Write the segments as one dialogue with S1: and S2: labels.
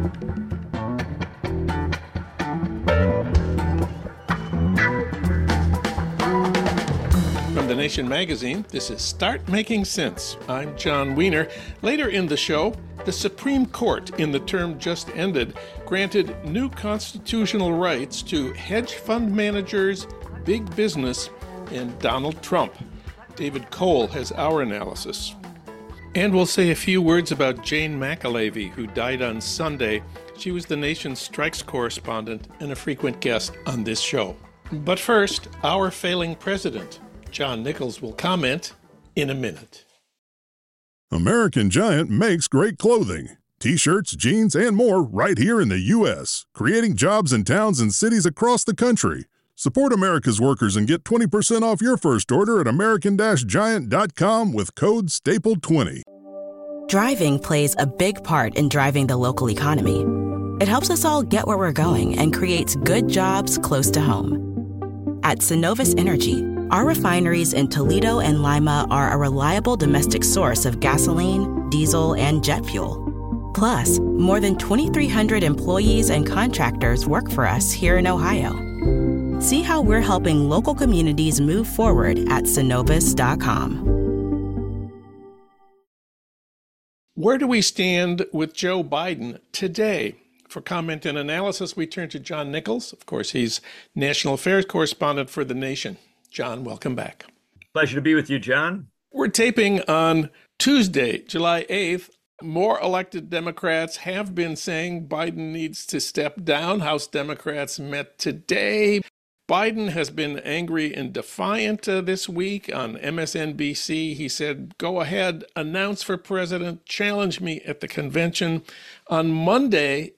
S1: From The Nation magazine, this is Start Making Sense. I'm John Wiener. Later in the show, the Supreme Court, in the term just ended, granted new constitutional rights to hedge fund managers, big business, and Donald Trump. David Cole has our analysis. And we'll say a few words about Jane McAlevey, who died on Sunday. She was the Nation's strikes correspondent and a frequent guest on this show. But first, our failing president. John Nichols will comment in a minute.
S2: American Giant makes great clothing. T-shirts, jeans, and more right here in the U.S., creating jobs in towns and cities across the country. Support America's workers and get 20% off your first order at american-giant.com with code STAPLE20.
S3: Driving plays a big part in driving the local economy. It helps us all get where we're going and creates good jobs close to home. At Synovus Energy, our refineries in Toledo and Lima are a reliable domestic source of gasoline, diesel, and jet fuel. Plus, more than 2,300 employees and contractors work for us here in Ohio. See how we're helping local communities move forward at Synovus.com.
S1: Where do we stand with Joe Biden today? For comment and analysis, we turn to John Nichols. Of course, he's National Affairs Correspondent for The Nation. John, welcome back.
S4: Pleasure to be with you, John.
S1: We're taping on Tuesday, July 8th. More elected Democrats have been saying Biden needs to step down. House Democrats met today. Biden has been angry and defiant this week on MSNBC. He said, go ahead, announce for president, challenge me at the convention. On Monday,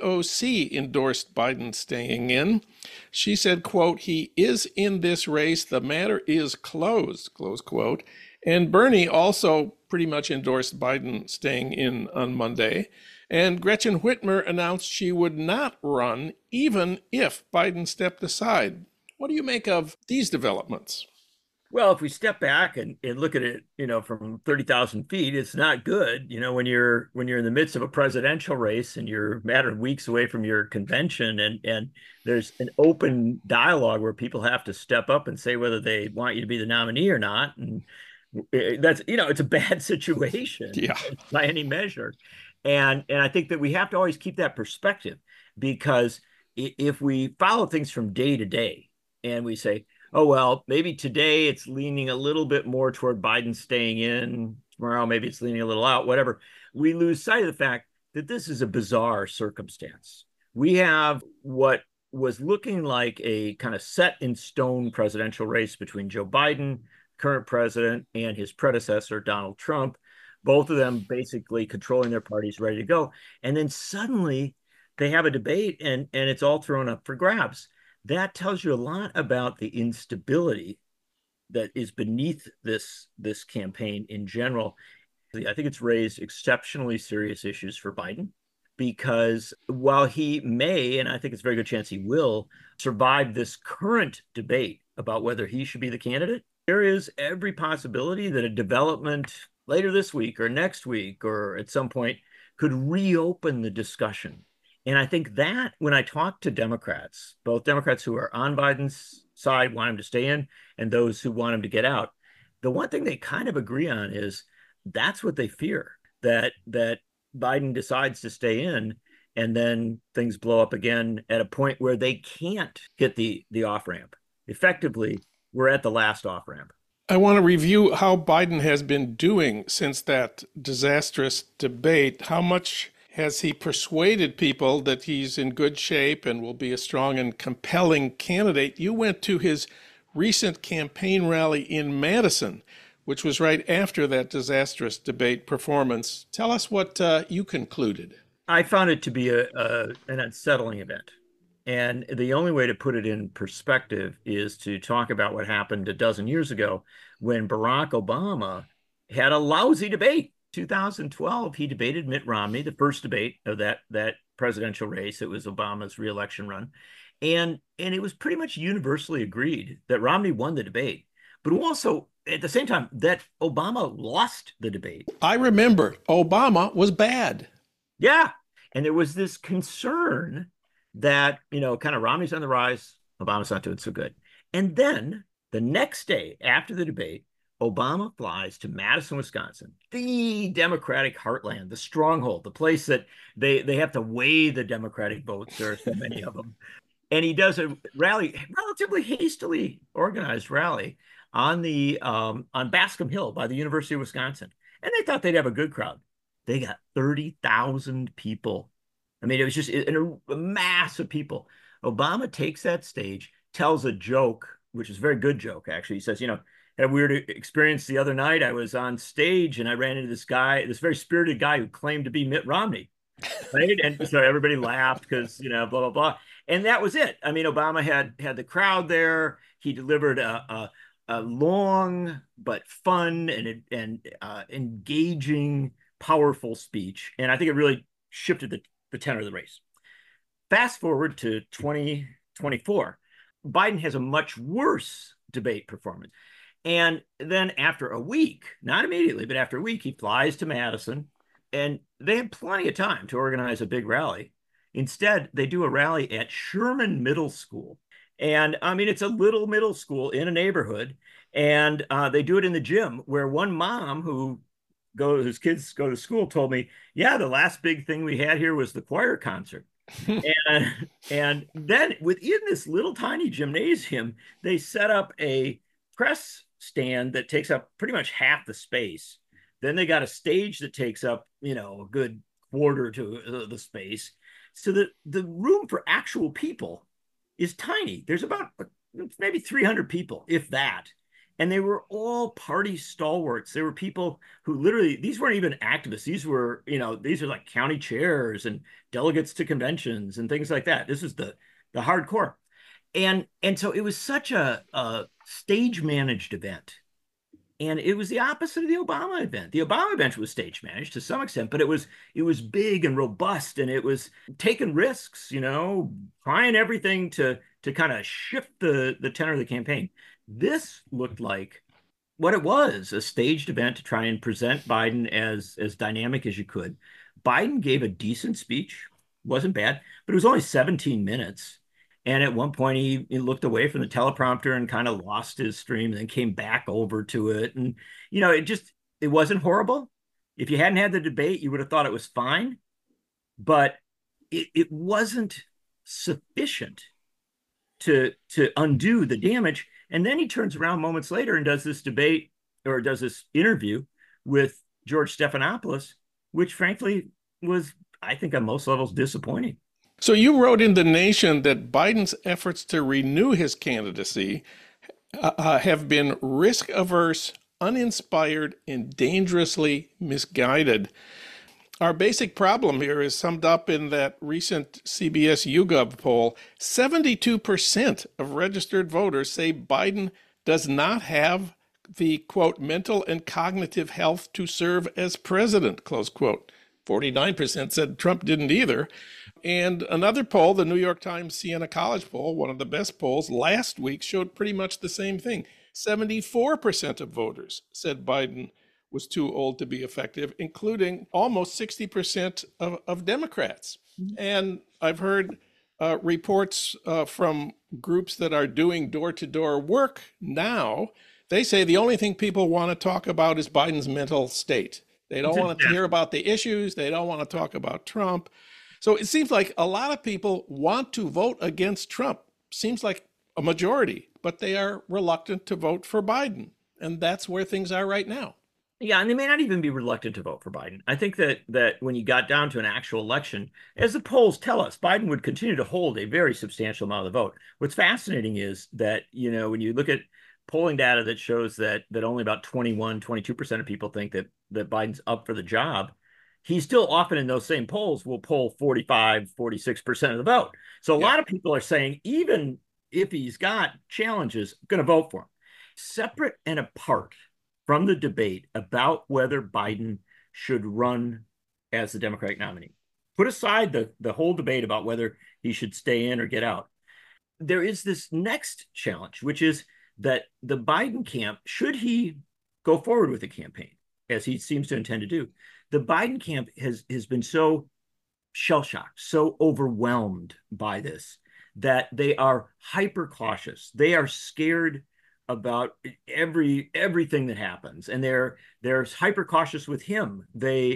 S1: AOC endorsed Biden staying in. She said, quote, he is in this race. The matter is closed, close quote. And Bernie also pretty much endorsed Biden staying in on Monday. And Gretchen Whitmer announced she would not run even if Biden stepped aside. What do you make of these developments?
S4: Well, if we step back and look at it, from 30,000 feet, it's not good. When you're in the midst of a presidential race and you're a matter of weeks away from your convention and there's an open dialogue where people have to step up and say whether they want you to be the nominee or not. And that's, it's a bad situation by any measure. And I think that we have to always keep that perspective, because if we follow things from day to day and we say, oh, well, maybe today it's leaning a little bit more toward Biden staying in, tomorrow maybe it's leaning a little out, whatever, we lose sight of the fact that this is a bizarre circumstance. We have what was looking like a kind of set in stone presidential race between Joe Biden, current president, and his predecessor, Donald Trump, both of them basically controlling their parties, ready to go. And then suddenly they have a debate and it's all thrown up for grabs. That tells you a lot about the instability that is beneath this campaign in general. I think it's raised exceptionally serious issues for Biden, because while he may, and I think it's a very good chance he will, survive this current debate about whether he should be the candidate, there is every possibility that a development later this week or next week or at some point could reopen the discussion. And I think that when I talk to Democrats, both Democrats who are on Biden's side, want him to stay in, and those who want him to get out, the one thing they kind of agree on is that's what they fear, that Biden decides to stay in and then things blow up again at a point where they can't hit the off-ramp. Effectively, we're at the last off-ramp.
S1: I want to review how Biden has been doing since that disastrous debate. How much has he persuaded people that he's in good shape and will be a strong and compelling candidate? You went to his recent campaign rally in Madison, which was right after that disastrous debate performance. Tell us what you concluded.
S4: I found it to be an unsettling event. And the only way to put it in perspective is to talk about what happened a dozen years ago when Barack Obama had a lousy debate. 2012, he debated Mitt Romney, the first debate of that presidential race. It was Obama's reelection run. And it was pretty much universally agreed that Romney won the debate, but also at the same time that Obama lost the debate.
S1: I remember Obama was bad.
S4: Yeah. And there was this concern that, kind of Romney's on the rise, Obama's not doing so good. And then the next day after the debate, Obama flies to Madison, Wisconsin, the Democratic heartland, the stronghold, the place that they have to weigh the Democratic votes. There are so many of them. And he does a rally, relatively hastily organized rally on Bascom Hill by the University of Wisconsin. And they thought they'd have a good crowd. They got 30,000 people. I mean, it was just a mass of people. Obama takes that stage, tells a joke, which is a very good joke, actually. He says, had a weird experience the other night. I was on stage and I ran into this guy, this very spirited guy who claimed to be Mitt Romney. Right. And so everybody laughed because, blah, blah, blah. And that was it. I mean, Obama had the crowd there. He delivered a long but fun and engaging, powerful speech. And I think it really shifted the tenor of the race. Fast forward to 2024, Biden has a much worse debate performance. And then after a week, not immediately, but after a week, he flies to Madison, and they had plenty of time to organize a big rally. Instead, they do a rally at Sherman Middle School. And I mean, it's a little middle school in a neighborhood. And they do it in the gym, where one mom whose kids go to school told me, yeah, the last big thing we had here was the choir concert. and then within this little tiny gymnasium, they set up a press stand that takes up pretty much half the space. Then they got a stage that takes up, a good quarter to the space. So the room for actual people is tiny. There's about maybe 300 people, if that. And they were all party stalwarts. They were people who literally, these weren't even activists. These were, these are like county chairs and delegates to conventions and things like that. This is the hardcore. And so it was such a stage managed event. And it was the opposite of the Obama event. The Obama event was stage managed to some extent, but it was big and robust, and it was taking risks, trying everything to kind of shift the tenor of the campaign. This looked like what it was, a staged event to try and present Biden as dynamic as you could. Biden gave a decent speech, wasn't bad, but it was only 17 minutes. And at one point, he looked away from the teleprompter and kind of lost his stream, and then came back over to it. And, it wasn't horrible. If you hadn't had the debate, you would have thought it was fine. But it wasn't sufficient to undo the damage. And then he turns around moments later and does this debate, or does this interview with George Stephanopoulos, which frankly was, I think, on most levels disappointing.
S1: So you wrote in The Nation that Biden's efforts to renew his candidacy have been risk-averse, uninspired, and dangerously misguided. Our basic problem here is summed up in that recent CBS YouGov poll. 72% of registered voters say Biden does not have the, quote, mental and cognitive health to serve as president, close quote. 49% said Trump didn't either. And another poll, the New York Times Siena College poll, one of the best polls last week, showed pretty much the same thing. 74% of voters said Biden was too old to be effective, including almost 60% of Democrats. And I've heard reports from groups that are doing door-to-door work now. They say the only thing people want to talk about is Biden's mental state. They don't want to hear about the issues. They don't want to talk about Trump. So it seems like a lot of people want to vote against Trump. Seems like a majority, but they are reluctant to vote for Biden. And that's where things are right now.
S4: Yeah, and they may not even be reluctant to vote for Biden. I think that when you got down to an actual election, as the polls tell us, Biden would continue to hold a very substantial amount of the vote. What's fascinating is that, when you look at polling data that shows that only about 22% of people think that Biden's up for the job, he still often in those same polls will poll 45, 46% of the vote. So a lot of people are saying, even if he's got challenges, I'm going to vote for him. Separate and apart from the debate about whether Biden should run as the Democratic nominee, put aside the whole debate about whether he should stay in or get out. There is this next challenge, which is that the Biden camp, should he go forward with the campaign, as he seems to intend to do, the Biden camp has been so shell-shocked, so overwhelmed by this that they are hyper cautious. They are scared about everything that happens, and they're hyper cautious with him.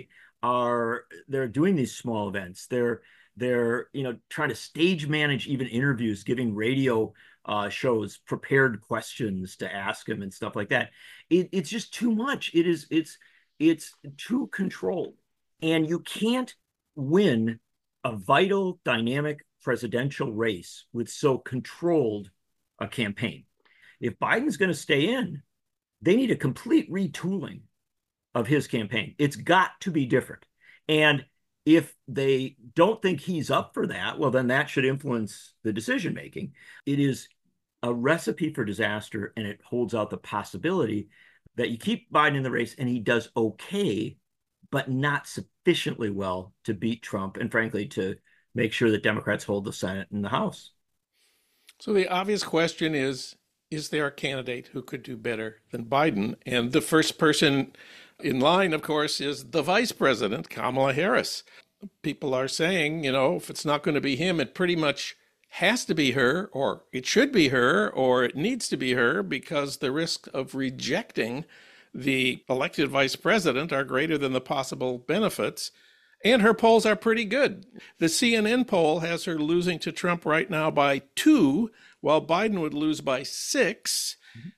S4: They're doing these small events. They're trying to stage manage even interviews, giving radio shows prepared questions to ask him and stuff like that. It's just too much. It's too controlled, and you can't win a vital, dynamic presidential race with so controlled a campaign. If Biden's going to stay in, they need a complete retooling of his campaign. It's got to be different. And if they don't think he's up for that, well, then that should influence the decision making. It is a recipe for disaster, and it holds out the possibility that you keep Biden in the race and he does okay, but not sufficiently well to beat Trump and, frankly, to make sure that Democrats hold the Senate and the House.
S1: So the obvious question is there a candidate who could do better than Biden? And the first person in line, of course, is the vice president, Kamala Harris. People are saying, if it's not going to be him, it pretty much has to be her, or it should be her, or it needs to be her, because the risk of rejecting the elected vice president are greater than the possible benefits. And her polls are pretty good. The CNN poll has her losing to Trump right now by 2, while Biden would lose by 6.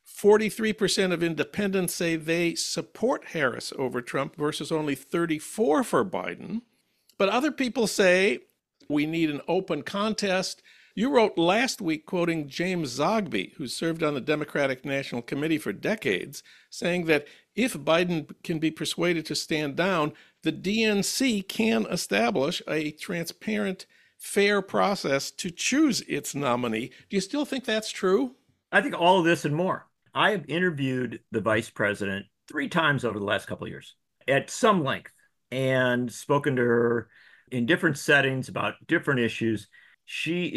S1: 43% of independents say they support Harris over Trump versus only 34% for Biden. But other people say we need an open contest. You wrote last week, quoting James Zogby, who served on the Democratic National Committee for decades, saying that if Biden can be persuaded to stand down, the DNC can establish a transparent, fair process to choose its nominee. Do you still think that's true?
S4: I think all of this and more. I have interviewed the vice president 3 times over the last couple of years at some length and spoken to her in different settings about different issues. She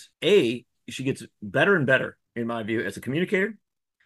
S4: gets better and better, in my view, as a communicator,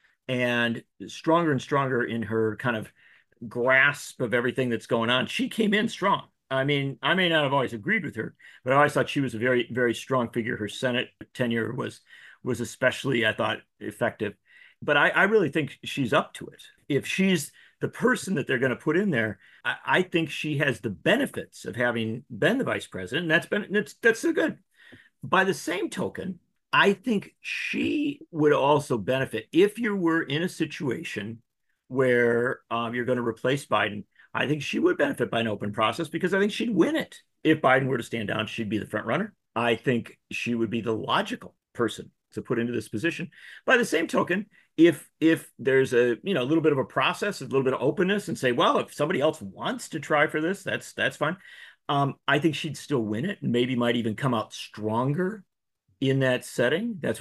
S4: and stronger in her kind of grasp of everything that's going on. She came in strong. I mean, I may not have always agreed with her, but I always thought she was a very, very strong figure. Her Senate tenure was especially, I thought, effective. But I really think she's up to it. If she's the person that they're going to put in there, I think she has the benefits of having been the vice president, and that's so good. By the same token, I think she would also benefit if you were in a situation where you're going to replace Biden. I think she would benefit by an open process because I think she'd win it. If Biden were to stand down, she'd be the front runner. I think she would be the logical person to put into this position. By the same token, if there's a little bit of a process, a little bit of openness, and say, well, if somebody else wants to try for this, that's fine. I think she'd still win it, and maybe might even come out stronger in that setting. That's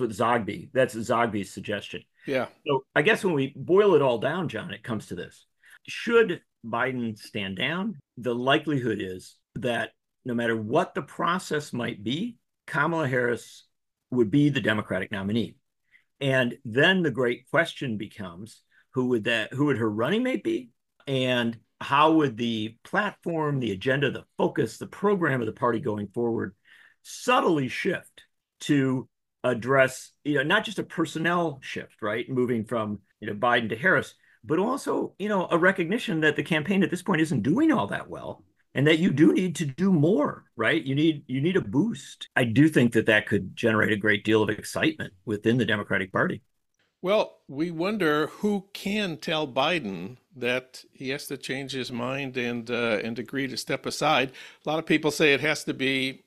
S4: Zogby's suggestion.
S1: Yeah.
S4: So I guess when we boil it all down, John, it comes to this. Should Biden stand down, the likelihood is that no matter what the process might be, Kamala Harris would be the Democratic nominee. And then the great question becomes, who would her running mate be? And how would the platform, the agenda, the focus, the program of the party going forward subtly shift to address, not just a personnel shift, right? Moving from, Biden to Harris, but also, a recognition that the campaign at this point isn't doing all that well, and that you do need to do more, right? You need a boost. I do think that could generate a great deal of excitement within the Democratic Party.
S1: Well, we wonder who can tell Biden that he has to change his mind and agree to step aside. A lot of people say it has to be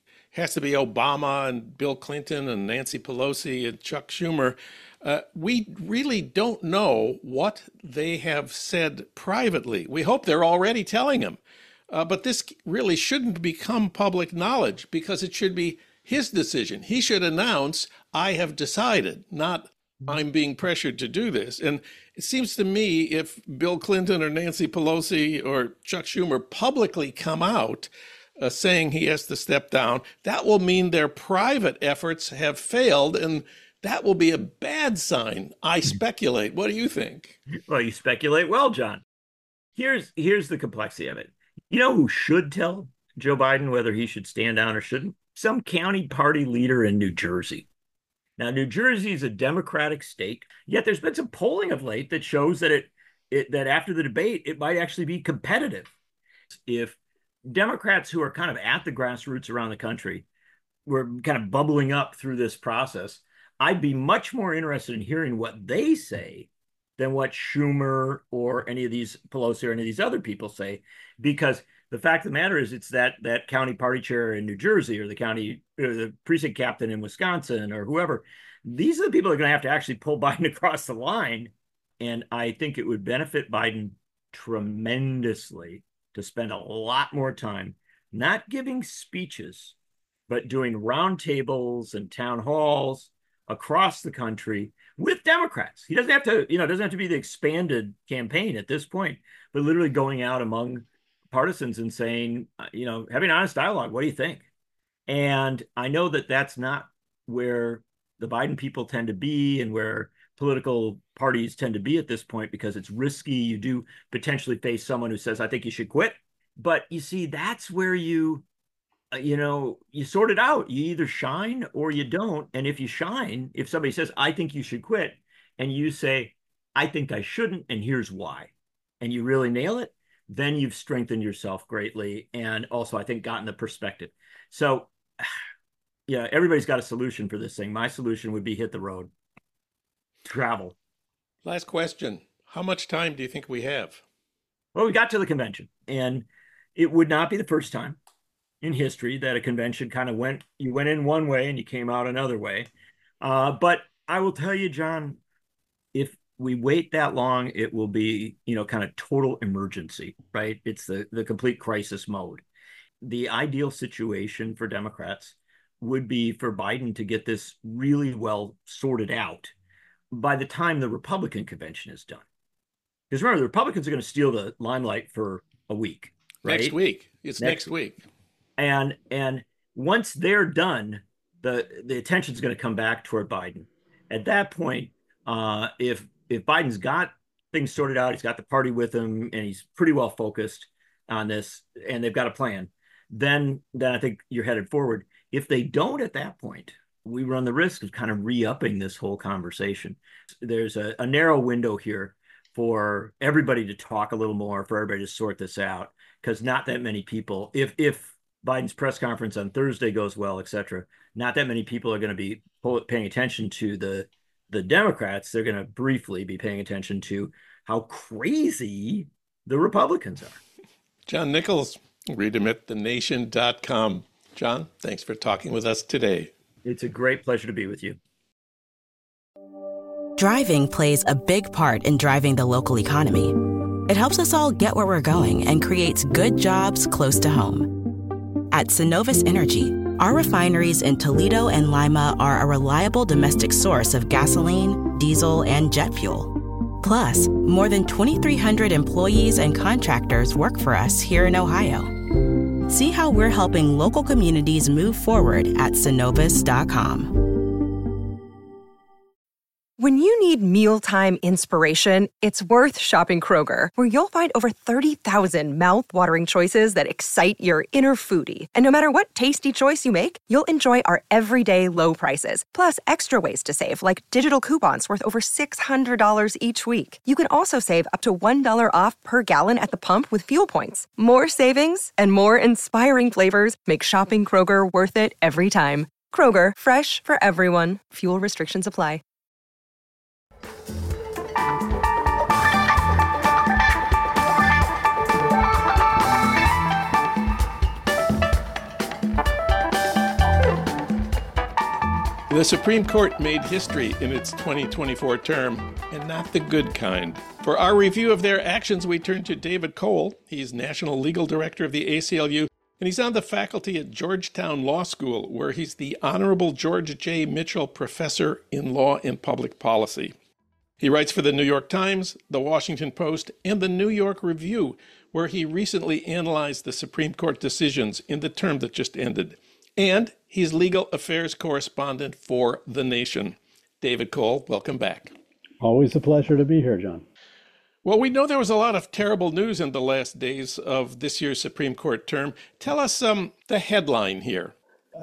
S1: Obama and Bill Clinton and Nancy Pelosi and Chuck Schumer. We really don't know what they have said privately. We hope they're already telling him. But this really shouldn't become public knowledge because it should be his decision. He should announce, I have decided, not I'm being pressured to do this. And it seems to me if Bill Clinton or Nancy Pelosi or Chuck Schumer publicly come out saying he has to step down, that will mean their private efforts have failed, and that will be a bad sign, I speculate. What do you think?
S4: Well, you speculate well, John. Here's the complexity of it. You know who should tell Joe Biden whether he should stand down or shouldn't? Some county party leader in New Jersey. Now, New Jersey is a Democratic state, yet there's been some polling of late that shows that that after the debate, it might actually be competitive. If Democrats who are kind of at the grassroots around the country were kind of bubbling up through this process, I'd be much more interested in hearing what they say than what Schumer or any of these Pelosi or any of these other people say, because the fact of the matter is it's that county party chair in New Jersey or the county or the precinct captain in Wisconsin or whoever. These are the people that are going to actually pull Biden across the line. And I think it would benefit Biden tremendously to spend a lot more time not giving speeches, but doing roundtables and town halls across the country with Democrats. He doesn't have to, it doesn't have to be the expanded campaign at this point, but literally going out among partisans and saying, having honest dialogue. What do you think? And I know that that's not where the Biden people tend to be and where political parties tend to be at this point, because it's risky. You do potentially face someone who says, I think you should quit. But you see, that's where you sort it out. You either shine or you don't. And if you shine, if somebody says, I think you should quit, and you say, I think I shouldn't, and here's why, and you really nail it, then you've strengthened yourself greatly. And also, I think, gotten the perspective. So, yeah, everybody's got a solution for this thing. My solution would be hit the road, travel.
S1: Last question. How much time do you think we have?
S4: Well, we got to the convention, and it would not be the first time in history that a convention kind of you went in one way and you came out another way. But I will tell you, John, if we wait that long, it will be, kind of total emergency, right? It's the complete crisis mode. The ideal situation for Democrats would be for Biden to get this really well sorted out by the time the Republican convention is done. Because remember, the Republicans are going to steal the limelight for a week, right?
S1: Next week. It's next week.
S4: And once they're done, the attention is going to come back toward Biden. At that point, if Biden's got things sorted out, he's got the party with him, and he's pretty well focused on this, and they've got a plan, then I think you're headed forward. If they don't at that point, we run the risk of kind of re-upping this whole conversation. There's a narrow window here for everybody to talk a little more, for everybody to sort this out, because not that many people, if Biden's press conference on Thursday goes well, et cetera, not that many people are going to be paying attention to the Democrats. They're going to briefly be paying attention to how crazy the Republicans are.
S1: John Nichols, read him at thenation.com. John, thanks for talking with us today.
S4: It's a great pleasure to be with you.
S3: Driving plays a big part in driving the local economy. It helps us all get where we're going and creates good jobs close to home. At Synovus Energy, our refineries in Toledo and Lima are a reliable domestic source of gasoline, diesel, and jet fuel. Plus, more than 2,300 employees and contractors work for us here in Ohio. See how we're helping local communities move forward at Synovus.com.
S5: When you need mealtime inspiration, it's worth shopping Kroger, where you'll find over 30,000 mouth-watering choices that excite your inner foodie. And no matter what tasty choice you make, you'll enjoy our everyday low prices, plus extra ways to save, like digital coupons worth over $600 each week. You can also save up to $1 off per gallon at the pump with fuel points. More savings and more inspiring flavors make shopping Kroger worth it every time. Kroger, fresh for everyone. Fuel restrictions apply.
S1: The Supreme Court made history in its 2024 term, and not the good kind. For our review of their actions, we turn to David Cole. He's National Legal Director of the ACLU, and he's on the faculty at Georgetown Law School, where he's the Honorable George J. Mitchell Professor in Law and Public Policy. He writes for the New York Times, the Washington Post, and the New York Review, where he recently analyzed the Supreme Court decisions in the term that just ended. And he's legal affairs correspondent for The Nation. David Cole, welcome back.
S6: Always a pleasure to be here, John.
S1: Well, we know there was a lot of terrible news in the last days of this year's Supreme Court term. Tell us the headline here.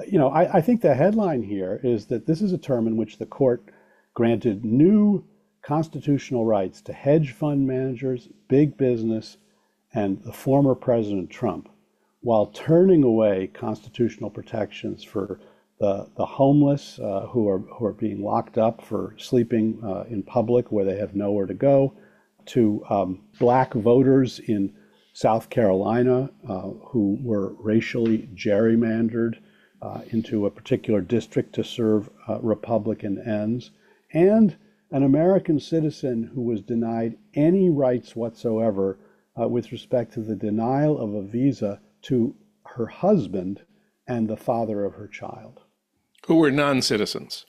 S6: I think the headline here is that this is a term in which the court granted new constitutional rights to hedge fund managers, big business, and the former President Trump, while turning away constitutional protections for the homeless who are being locked up for sleeping in public where they have nowhere to go, to black voters in South Carolina who were racially gerrymandered into a particular district to serve Republican ends, and an American citizen who was denied any rights whatsoever with respect to the denial of a visa to her husband and the father of her child.
S1: Who were non-citizens.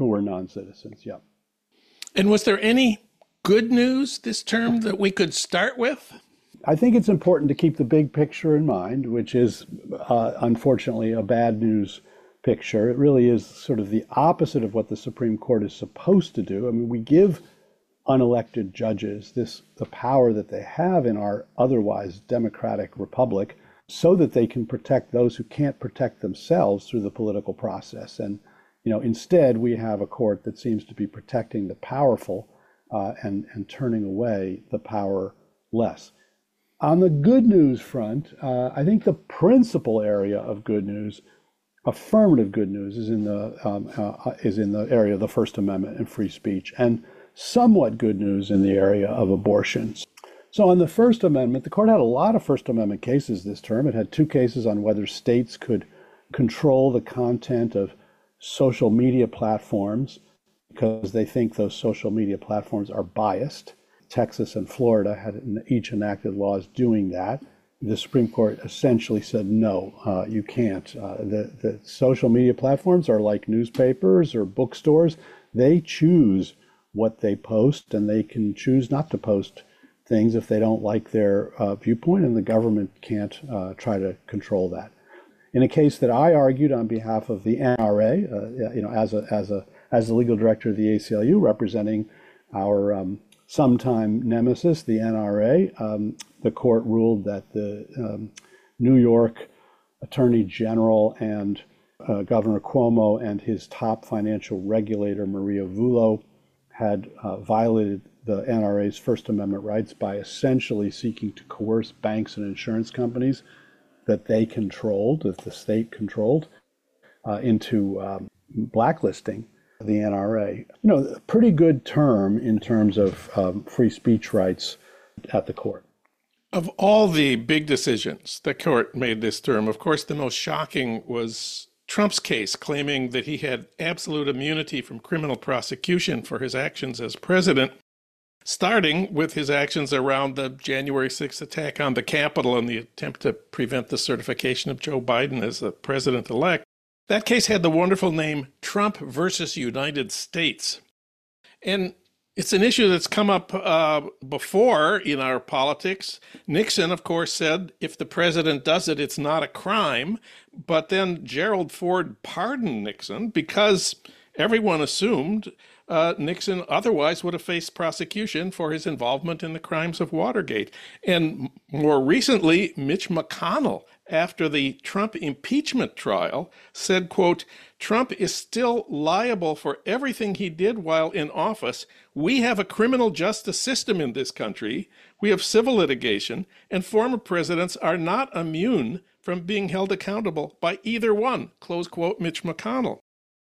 S6: Yeah.
S1: And was there any good news this term that we could start with?
S6: I think it's important to keep the big picture in mind, which is unfortunately a bad news picture. It really is sort of the opposite of what the Supreme Court is supposed to do. I mean, we give unelected judges the power that they have in our otherwise democratic republic so that they can protect those who can't protect themselves through the political process. And instead we have a court that seems to be protecting the powerful and turning away the powerless. On the good news front, I think the principal area of good news, affirmative good news, is in the area of the First Amendment and free speech, and somewhat good news in the area of abortions. So on the First Amendment, the court had a lot of First Amendment cases this term. It had 2 cases on whether states could control the content of social media platforms because they think those social media platforms are biased. Texas and Florida had each enacted laws doing that. The Supreme Court essentially said, no, you can't. The social media platforms are like newspapers or bookstores. They choose what they post, and they can choose not to post things if they don't like their viewpoint, and the government can't try to control that. In a case that I argued on behalf of the NRA, as the legal director of the ACLU, representing our sometime nemesis, the NRA, the court ruled that the New York Attorney General and Governor Cuomo and his top financial regulator, Maria Vullo, had violated the NRA's First Amendment rights by essentially seeking to coerce banks and insurance companies that they controlled, that the state controlled, into blacklisting the NRA. A pretty good term in terms of free speech rights at the court.
S1: Of all the big decisions the court made this term, of course, the most shocking was Trump's case, claiming that he had absolute immunity from criminal prosecution for his actions as president, starting with his actions around the January 6th attack on the Capitol and the attempt to prevent the certification of Joe Biden as the president-elect. That case had the wonderful name Trump versus United States. And it's an issue that's come up before in our politics. Nixon, of course, said if the president does it, it's not a crime. But then Gerald Ford pardoned Nixon because everyone assumed Nixon otherwise would have faced prosecution for his involvement in the crimes of Watergate. And more recently, Mitch McConnell, after the Trump impeachment trial, said, quote, Trump is still liable for everything he did while in office. We have a criminal justice system in this country. We have civil litigation, and former presidents are not immune from being held accountable by either one, close quote, Mitch McConnell.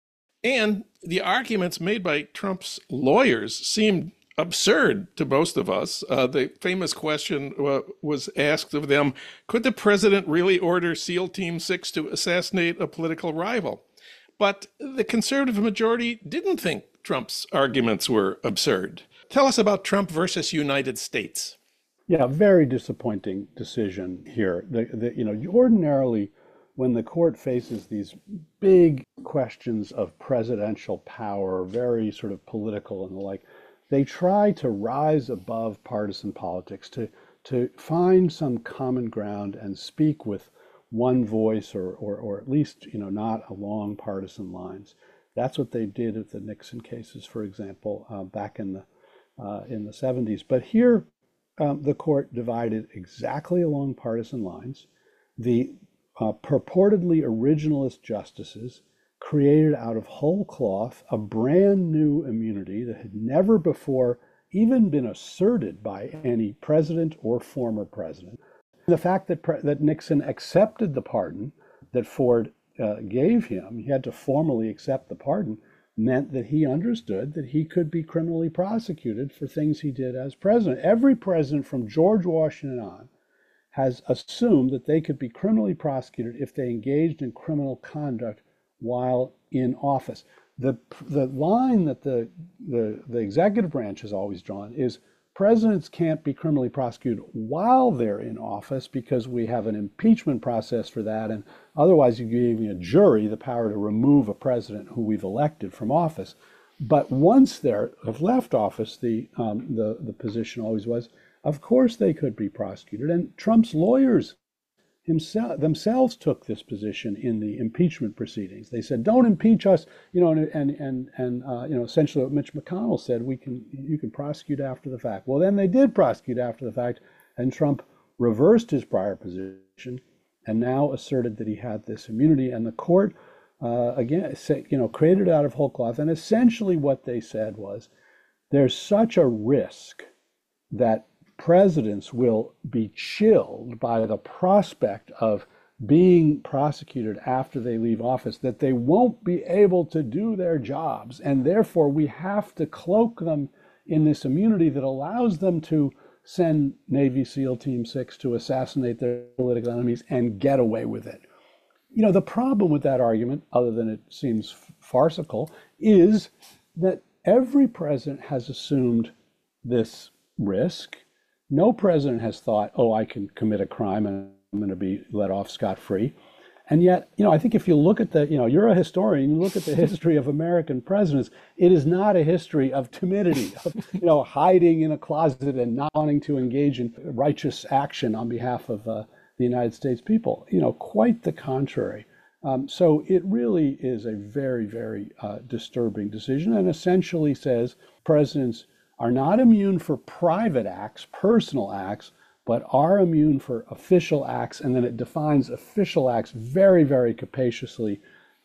S1: And the arguments made by Trump's lawyers seemed absurd to most of us. The famous question was asked of them, could the president really order SEAL Team 6 to assassinate a political rival? But the conservative majority didn't think Trump's arguments were absurd. Tell us about Trump versus United States.
S6: Yeah, very disappointing decision here. Ordinarily, when the court faces these big questions of presidential power, very sort of political and the like, they try to rise above partisan politics, to find some common ground and speak with one voice or at least, not along partisan lines. That's what they did at the Nixon cases, for example, back in the 70s. But here, the court divided exactly along partisan lines. The purportedly originalist justices created out of whole cloth a brand new immunity that had never before even been asserted by any president or former president. The fact that Nixon accepted the pardon that Ford gave him, he had to formally accept the pardon, meant that he understood that he could be criminally prosecuted for things he did as president. Every president from George Washington on has assumed that they could be criminally prosecuted if they engaged in criminal conduct while in office. The line that the executive branch has always drawn is presidents can't be criminally prosecuted while they're in office because we have an impeachment process for that, and otherwise you're giving a jury the power to remove a president who we've elected from office. But once they have left office, the position always was, of course they could be prosecuted. And Trump's lawyers themselves took this position in the impeachment proceedings. They said, "Don't impeach us," and essentially what Mitch McConnell said, you can prosecute after the fact. Well, then they did prosecute after the fact, and Trump reversed his prior position and now asserted that he had this immunity. And the court again, created it out of whole cloth. And essentially what they said was, there's such a risk that presidents will be chilled by the prospect of being prosecuted after they leave office that they won't be able to do their jobs. And therefore, we have to cloak them in this immunity that allows them to send Navy SEAL Team 6 to assassinate their political enemies and get away with it. The problem with that argument, other than it seems farcical, is that every president has assumed this risk. No president has thought, oh, I can commit a crime and I'm going to be let off scot-free. And yet, I think if you look at you're a historian, you look at the history of American presidents, it is not a history of timidity, of, hiding in a closet and not wanting to engage in righteous action on behalf of the United States people. Quite the contrary. So it really is a very, very disturbing decision, and essentially says presidents are not immune for private acts, personal acts, but are immune for official acts. And then it defines official acts very, very capaciously,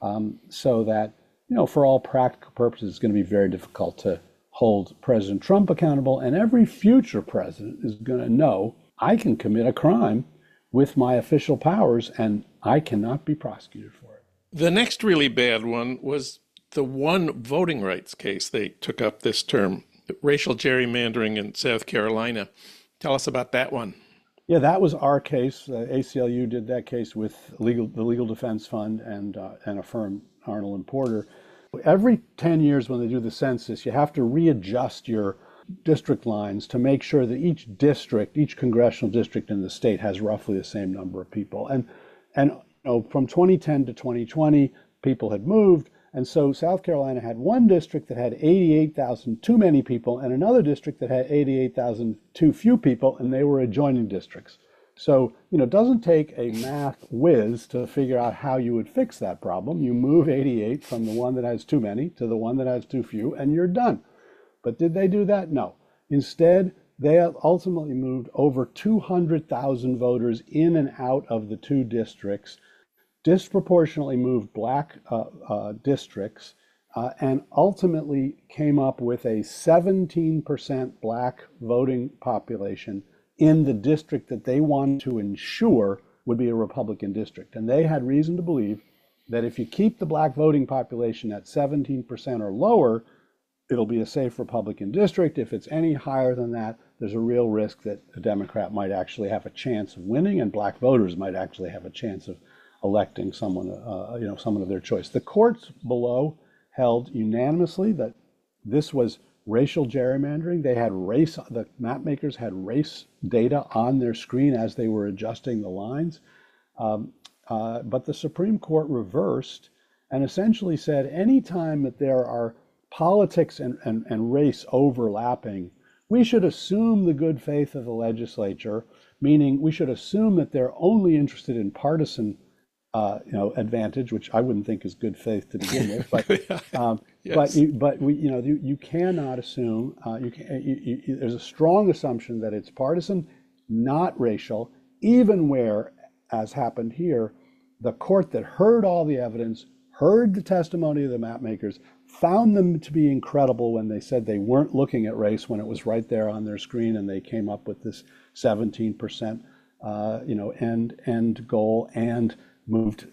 S6: so that, for all practical purposes, it's going to be very difficult to hold President Trump accountable. And every future president is going to know, I can commit a crime with my official powers and I cannot be prosecuted for it.
S1: The next really bad one was the one voting rights case they took up this term. Racial gerrymandering in South Carolina. Tell us about that one.
S6: Yeah, that was our case. ACLU did that case with the Legal Defense Fund and a firm, Arnold and Porter. Every 10 years when they do the census, you have to readjust your district lines to make sure that each congressional district in the state has roughly the same number of people. And from 2010 to 2020, people had moved. And so South Carolina had one district that had 88,000 too many people and another district that had 88,000 too few people, and they were adjoining districts. So, it doesn't take a math whiz to figure out how you would fix that problem. You move 88 from the one that has too many to the one that has too few, and you're done. But did they do that? No. Instead, they ultimately moved over 200,000 voters in and out of the two districts, disproportionately moved black districts, and ultimately came up with a 17% black voting population in the district that they wanted to ensure would be a Republican district. And they had reason to believe that if you keep the black voting population at 17% or lower, it'll be a safe Republican district. If it's any higher than that, there's a real risk that a Democrat might actually have a chance of winning, and black voters might actually have a chance of electing someone of their choice. The courts below held unanimously that this was racial gerrymandering. They had the map makers had race data on their screen as they were adjusting the lines. But the Supreme Court reversed and essentially said anytime that there are politics and race overlapping, we should assume the good faith of the legislature, meaning we should assume that they're only interested in partisan advantage, which I wouldn't think is good faith to begin with. But
S1: Yes.
S6: you cannot assume. There's a strong assumption that it's partisan, not racial, even where, as happened here, the court that heard all the evidence, heard the testimony of the map makers, found them to be incredible when they said they weren't looking at race when it was right there on their screen, and they came up with this 17% end goal and moved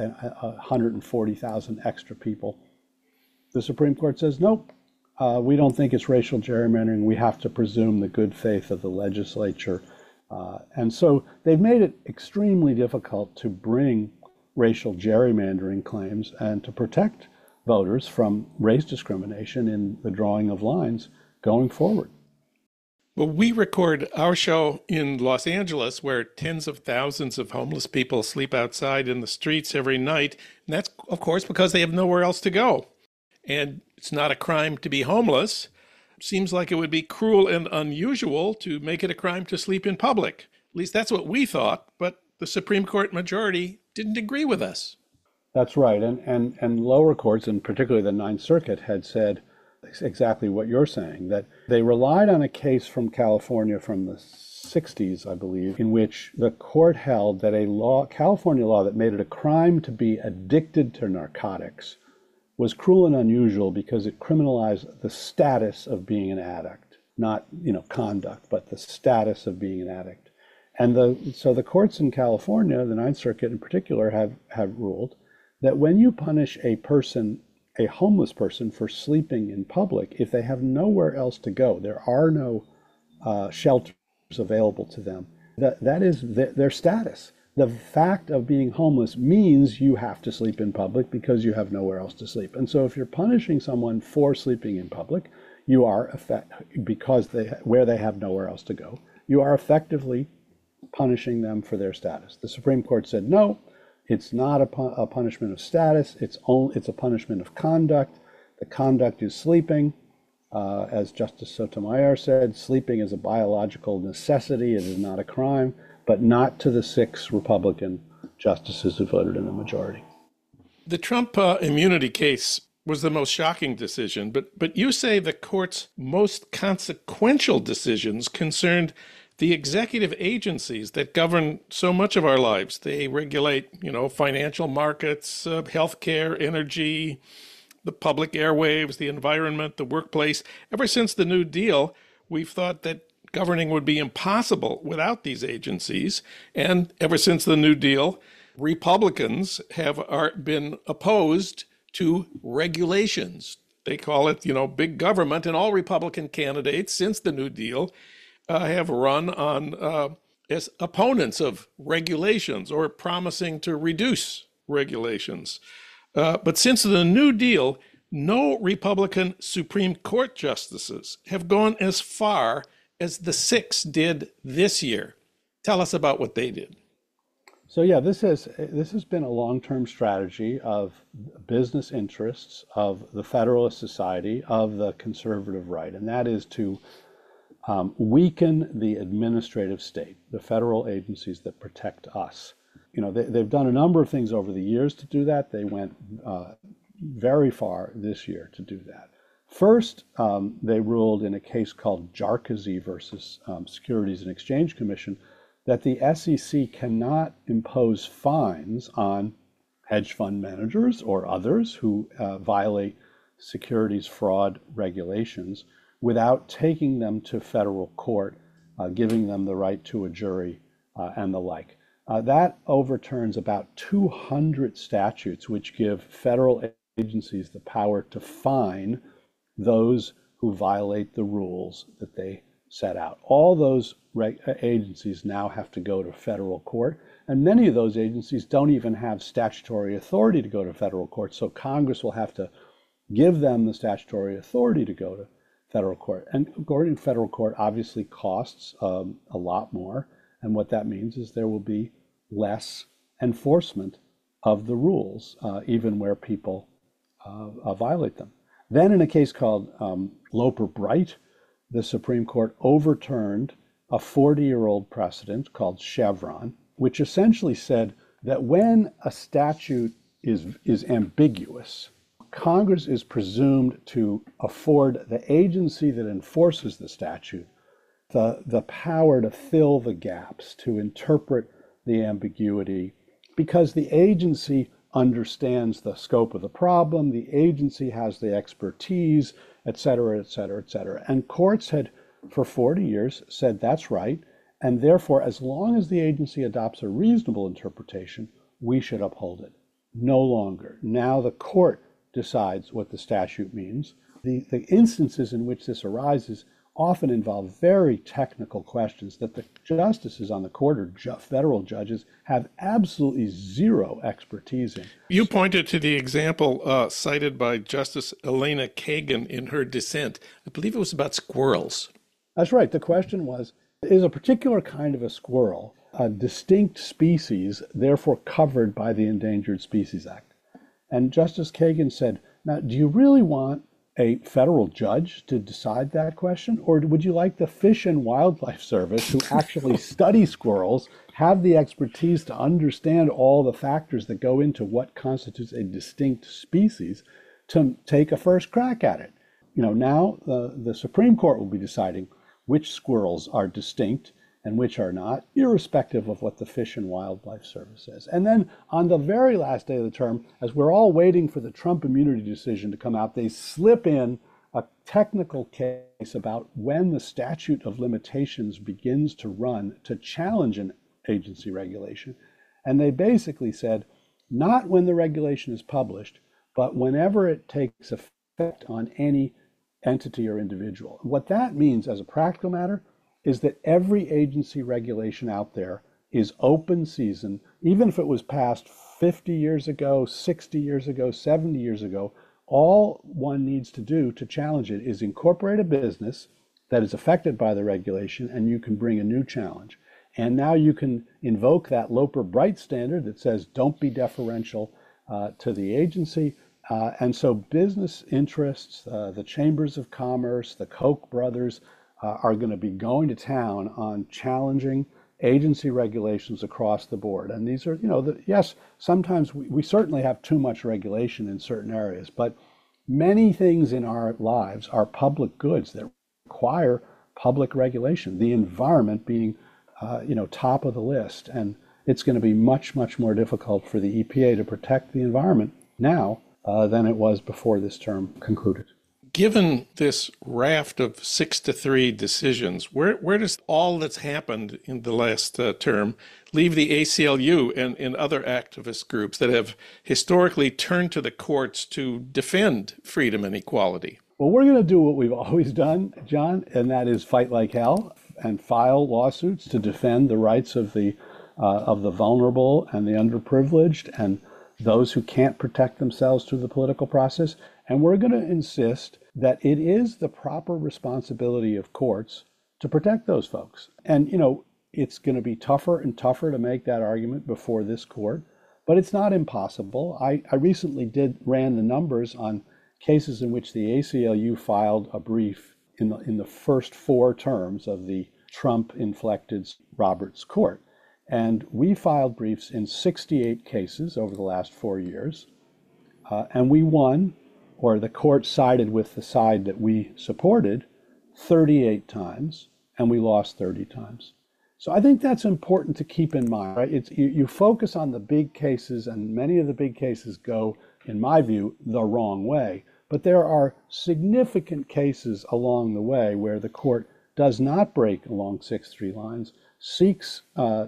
S6: 140,000 extra people. The Supreme Court says, nope, we don't think it's racial gerrymandering. We have to presume the good faith of the legislature. And so they've made it extremely difficult to bring racial gerrymandering claims and to protect voters from race discrimination in the drawing of lines going forward.
S1: Well, we record our show in Los Angeles, where tens of thousands of homeless people sleep outside in the streets every night. And that's, of course, because they have nowhere else to go. And it's not a crime to be homeless. Seems like it would be cruel and unusual to make it a crime to sleep in public. At least that's what we thought, but the Supreme Court majority didn't agree with us.
S6: That's right. And lower courts, and particularly the Ninth Circuit, had said exactly what you're saying, that they relied on a case from California from the 60s, I believe, in which the court held that a California law that made it a crime to be addicted to narcotics was cruel and unusual because it criminalized the status of being an addict, not conduct, but the status of being an addict. And so the courts in California, the Ninth Circuit in particular, have ruled that when you punish a homeless person for sleeping in public, if they have nowhere else to go, there are no shelters available to them, that is their status. The fact of being homeless means you have to sleep in public because you have nowhere else to sleep. And so if you're punishing someone for sleeping in public, you are where they have nowhere else to go, you are effectively punishing them for their status. The Supreme Court said, no, it's not a punishment of status. It's a punishment of conduct. The conduct is sleeping. As Justice Sotomayor said, sleeping is a biological necessity. It is not a crime, but not to the 6 Republican justices who voted in the majority.
S1: The Trump immunity case was the most shocking decision, but you say the court's most consequential decisions concerned the executive agencies that govern so much of our lives. They regulate, financial markets, healthcare, energy, the public airwaves, the environment, the workplace. Ever since the New Deal, we've thought that governing would be impossible without these agencies. And ever since the New Deal, Republicans have been opposed to regulations. They call it, big government, and all Republican candidates since the New Deal have run on as opponents of regulations or promising to reduce regulations. But since the New Deal, no Republican Supreme Court justices have gone as far as the 6 did this year. Tell us about what they did.
S6: So yeah, this has been a long-term strategy of business interests of the Federalist Society, of the conservative right, and that is to weaken the administrative state, the federal agencies that protect us. They've done a number of things over the years to do that. They went very far this year to do that. First, they ruled in a case called Jarkozy versus Securities and Exchange Commission that the SEC cannot impose fines on hedge fund managers or others who violate securities fraud regulations without taking them to federal court, giving them the right to a jury and the like. That overturns about 200 statutes which give federal agencies the power to fine those who violate the rules that they set out. All those agencies now have to go to federal court, and many of those agencies don't even have statutory authority to go to federal court, so Congress will have to give them the statutory authority to go to federal court. And going to federal court obviously costs a lot more, and what that means is there will be less enforcement of the rules, even where people violate them. Then in a case called Loper-Bright, the Supreme Court overturned a 40-year-old precedent called Chevron, which essentially said that when a statute is ambiguous, Congress is presumed to afford the agency that enforces the statute the power to fill the gaps, to interpret the ambiguity, because the agency understands the scope of the problem, the agency has the expertise, et cetera, et cetera, et cetera. And courts had, for 40 years, said that's right, and therefore, as long as the agency adopts a reasonable interpretation, we should uphold it. No longer. Now the court decides what the statute means. The instances in which this arises often involve very technical questions that the justices on the court or federal judges have absolutely zero expertise in.
S1: You pointed to the example cited by Justice Elena Kagan in her dissent. I believe it was about squirrels.
S6: That's right. The question was, is a particular kind of a squirrel a distinct species, therefore covered by the Endangered Species Act? And Justice Kagan said, now, do you really want a federal judge to decide that question? Or would you like the Fish and Wildlife Service, who actually study squirrels, have the expertise to understand all the factors that go into what constitutes a distinct species, to take a first crack at it? You know, now the Supreme Court will be deciding which squirrels are distinct and which are not, irrespective of what the Fish and Wildlife Service says. And then on the very last day of the term, as we're all waiting for the Trump immunity decision to come out, they slip in a technical case about when the statute of limitations begins to run to challenge an agency regulation. And they basically said, not when the regulation is published, but whenever it takes effect on any entity or individual. What that means as a practical matter is that every agency regulation out there is open season, even if it was passed 50 years ago, 60 years ago, 70 years ago. All one needs to do to challenge it is incorporate a business that is affected by the regulation, and you can bring a new challenge. And now you can invoke that Loper-Bright standard that says don't be deferential to the agency. And so business interests, the chambers of commerce, the Koch brothers, are going to be going to town on challenging agency regulations across the board. And these are, you know, yes, sometimes we certainly have too much regulation in certain areas, but many things in our lives are public goods that require public regulation, the environment being, top of the list. And it's going to be much, much more difficult for the EPA to protect the environment now than it was before this term concluded.
S1: Given this raft of 6-3 decisions, where does all that's happened in the last term leave the ACLU and other activist groups that have historically turned to the courts to defend freedom and equality?
S6: Well, we're going to do what we've always done, John, and that is fight like hell and file lawsuits to defend the rights of the vulnerable and the underprivileged and those who can't protect themselves through the political process. And we're going to insist that it is the proper responsibility of courts to protect those folks. And, it's going to be tougher and tougher to make that argument before this court, but it's not impossible. I recently ran the numbers on cases in which the ACLU filed a brief in the first 4 terms of the Trump-inflected Roberts Court. And we filed briefs in 68 cases over the last 4 years, and we won, or the court sided with the side that we supported 38 times, and we lost 30 times. So I think that's important to keep in mind, right? You focus on the big cases, and many of the big cases go, in my view, the wrong way. But there are significant cases along the way where the court does not break along 6-3 lines, seeks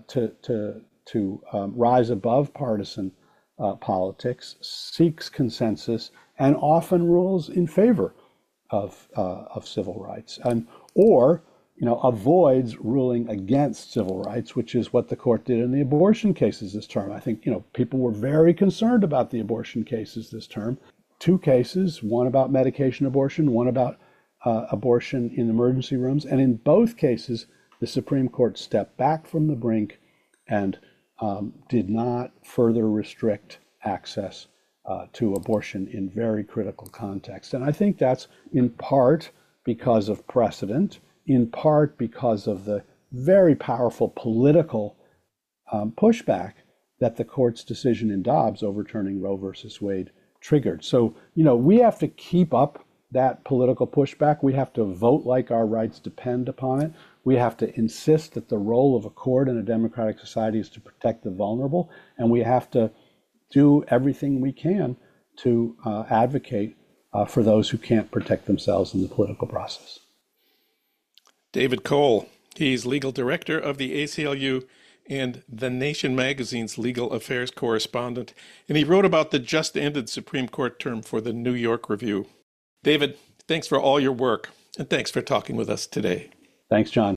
S6: to rise above partisan politics, seeks consensus, and often rules in favor of civil rights, or avoids ruling against civil rights, which is what the court did in the abortion cases this term. I think people were very concerned about the abortion cases this term. 2 cases, one about medication abortion, one about abortion in emergency rooms, and in both cases, the Supreme Court stepped back from the brink and did not further restrict access to abortion in very critical contexts. And I think that's in part because of precedent, in part because of the very powerful political pushback that the court's decision in Dobbs overturning Roe versus Wade triggered. So, we have to keep up that political pushback. We have to vote like our rights depend upon it. We have to insist that the role of a court in a democratic society is to protect the vulnerable. And we have to do everything we can to advocate for those who can't protect themselves in the political process.
S1: David Cole, he's legal director of the ACLU and The Nation magazine's legal affairs correspondent, and he wrote about the just-ended Supreme Court term for the New York Review. David, thanks for all your work, and thanks for talking with us today.
S6: Thanks, John.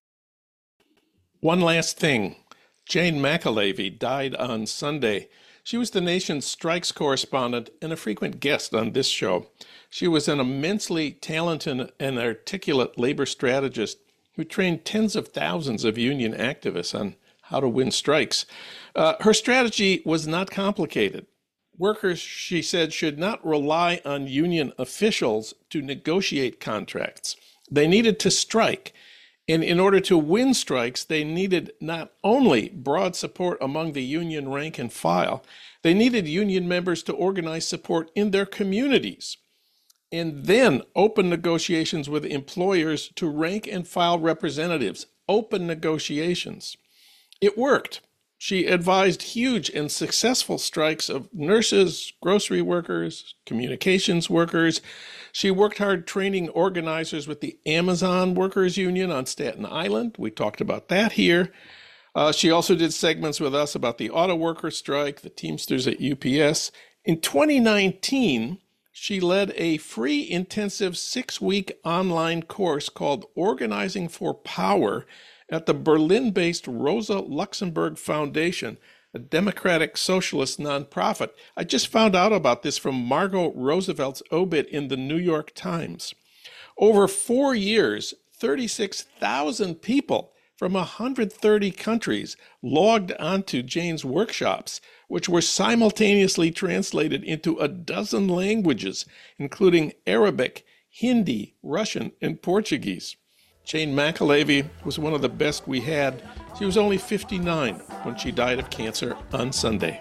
S1: One last thing. Jane McAlevey died on Sunday. She was The Nation's strikes correspondent and a frequent guest on this show. She was an immensely talented and articulate labor strategist who trained tens of thousands of union activists on how to win strikes. Her strategy was not complicated. Workers, she said, should not rely on union officials to negotiate contracts. They needed to strike. And in order to win strikes, they needed not only broad support among the union rank and file, they needed union members to organize support in their communities, and then open negotiations with employers to rank and file representatives, open negotiations. It worked. She advised huge and successful strikes of nurses, grocery workers, communications workers. She worked hard training organizers with the Amazon Workers Union on Staten Island. We talked about that here. She also did segments with us about the auto worker strike, the Teamsters at UPS. In 2019, she led a free intensive 6-week online course called Organizing for Power at the Berlin-based Rosa Luxemburg Foundation, a democratic socialist nonprofit. I just found out about this from Margot Roosevelt's obit in the New York Times. Over 4 years, 36,000 people from 130 countries logged onto Jane's workshops, which were simultaneously translated into a dozen languages, including Arabic, Hindi, Russian, and Portuguese. Jane McAlevey was one of the best we had. She was only 59 when she died of cancer on Sunday.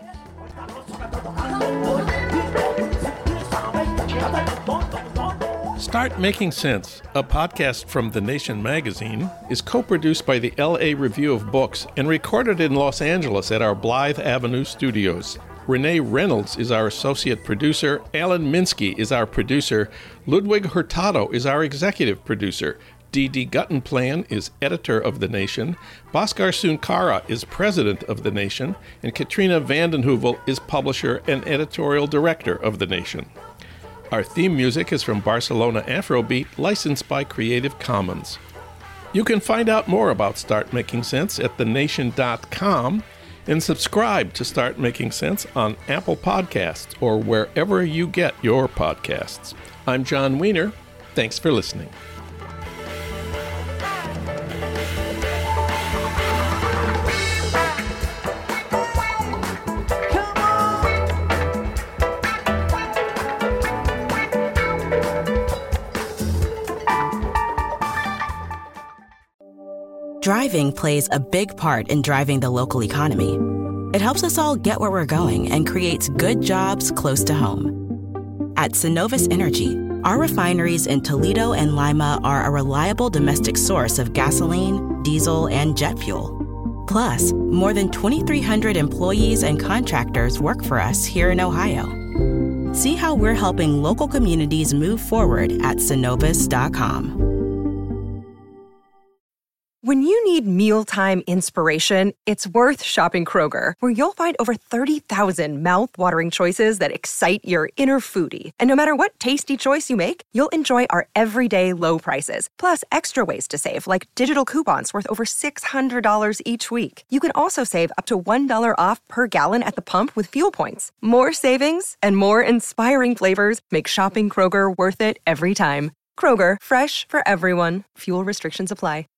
S1: Start Making Sense, a podcast from The Nation magazine, is co-produced by the LA Review of Books and recorded in Los Angeles at our Blythe Avenue studios. Renee Reynolds is our associate producer. Alan Minsky is our producer. Ludwig Hurtado is our executive producer. D.D. Guttenplan is editor of The Nation, Bhaskar Sunkara is president of The Nation, and Katrina vanden Heuvel is publisher and editorial director of The Nation. Our theme music is from Barcelona Afrobeat, licensed by Creative Commons. You can find out more about Start Making Sense at thenation.com and subscribe to Start Making Sense on Apple Podcasts or wherever you get your podcasts. I'm John Wiener. Thanks for listening.
S3: Driving plays a big part in driving the local economy. It helps us all get where we're going and creates good jobs close to home. At Synovus Energy, our refineries in Toledo and Lima are a reliable domestic source of gasoline, diesel, and jet fuel. Plus, more than 2,300 employees and contractors work for us here in Ohio. See how we're helping local communities move forward at Synovus.com.
S5: When you need mealtime inspiration, it's worth shopping Kroger, where you'll find over 30,000 mouth-watering choices that excite your inner foodie. And no matter what tasty choice you make, you'll enjoy our everyday low prices, plus extra ways to save, like digital coupons worth over $600 each week. You can also save up to $1 off per gallon at the pump with fuel points. More savings and more inspiring flavors make shopping Kroger worth it every time. Kroger, fresh for everyone. Fuel restrictions apply.